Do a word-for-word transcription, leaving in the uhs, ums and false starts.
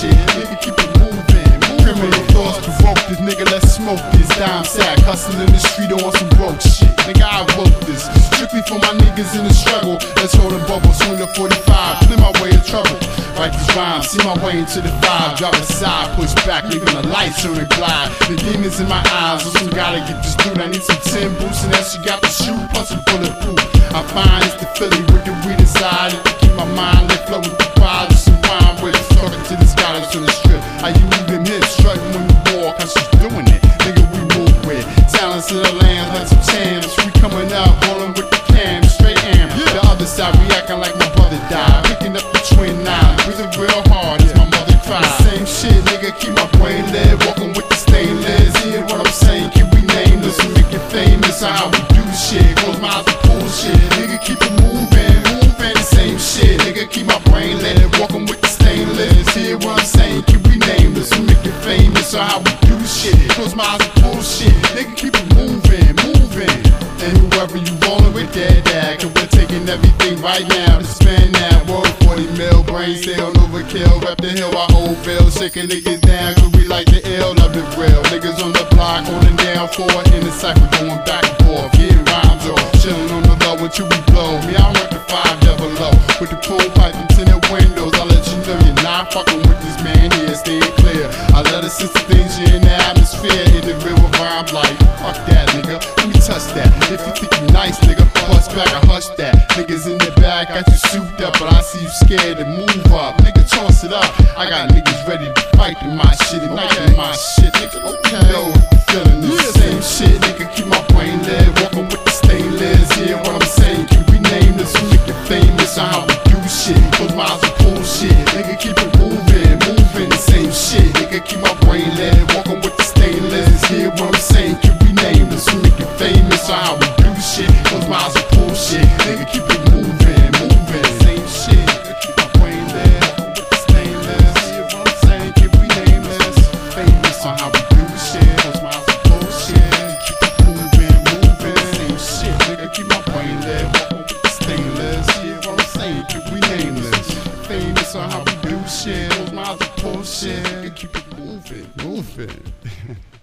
shit. Nigga, keep it moving, moving. Criminal thoughts provoke this, nigga, let's smoke this. Dime sack, hustling in the street on some broke shit. Nigga, I wrote this strictly for my niggas in the struggle. Let's hold a bubble, swing the forty-five, clear my way of trouble. Write these rhymes, see my way into the five. Drop a side, push back, leaving the lights on and glide. The demons in my eyes, listen, gotta get this dude. I need some tin boots and that she got the shoe, plus a bulletproof. I find it's the Philly with the weed inside it. To keep my mind lit, flow with the pride, just some wine with it. Talking to this guy that's on the strip. How you leave them hips, strutting when you walk, how she's doing it. Nigga, we move with talents in the land, like some champs. We coming out, rolling with the cam, straight am. The other side, we acting like my brother died. Picking up the twin nine, breathing real hard as my mother cried. Same shit, nigga, keep my brain lit. Walking with the stainless, hear what I'm saying, keep we nameless. We make it famous on how we do shit. Close my eyes to bullshit, nigga, keep it moving, moving. The same shit, nigga, keep my brain lit. Walking with the stainless, hear what I'm saying, keep we nameless. We make it famous on how we do shit. Close my eyes to bullshit, nigga, keep it moving, moving. And whoever you rollin' with that, that, cause we're taking everything right now. Just spend that word, forty mil, brain cell, overkill. Rep the hill, I hold bill, shaking niggas down, cause we like the ill, love it real. Niggas on the block, holding down for it, in the cycle, going back and forth. Getting rhymes off, chillin' on the low until we blow. Me, I work the five double low, with the pool pipe and tinted windows. I let you know you're not fucking with this man here, staying clear. I let her sense the things in the atmosphere, in the real rhymes like, fuck that, nigga, let me touch that. If you think you nice, nigga, bust back, I hush that. Niggas in the back, got you souped up, but I see you scared to move up. Nigga, toss it up. I got niggas ready to fight in my shit, ignite in my shit. Nigga, okay, yo, feeling the same shit. Nigga, keep my brain lit, walking with the stainless. Hear what I'm saying, keep we nameless, we make it famous on how we do shit. Close my eyes to bullshit. Nigga, keep it moving, moving. The same shit. Nigga, keep my brain lit, walking with the stainless. Hear what I'm saying, keep we nameless, we make it famous on how we do shit. Close my eyes to bullshit. Nigga, keep it moving, moving. Same shit. Nigga, keep my brain lit, walking with the stainless. Hear what I'm saying, keep we nameless, famous on how we do shit. Close my eyes to bullshit. Keep it moving, moving. Same shit. Nigga, keep my brain lit, walking with the stainless. Hear what I'm saying, keep we nameless, famous on how we do shit. Close my eyes to bullshit. Nigga, keep it moving, moving.